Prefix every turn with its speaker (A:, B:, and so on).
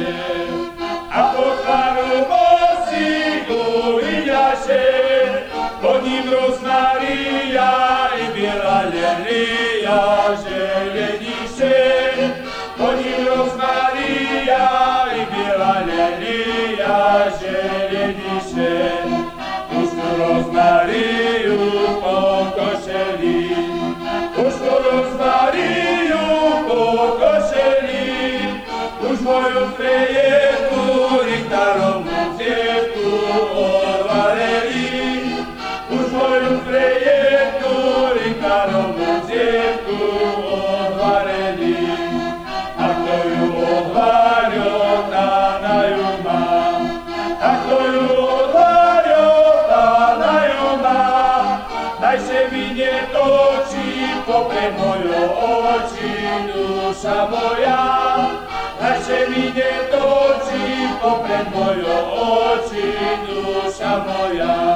A: a po tvaru bosíku vyďaše, pod ním rozmaria i biela lelia, želeniše, pod ním rozmaria i biela lelia, želeniše, pušku rozmariju po košeli, pušku rozmariju po košeli, už moju prejetu riktaromu cietu odvareli, už moju prejetu riktaromu cietu odvareli, a kto ju odvaril, tá na ju má, a kto ju odvaril, tá na ju má, dajže mi netočí popred mojo oči, duša moja, dajže mi netočí popred mojo oči, duša moja.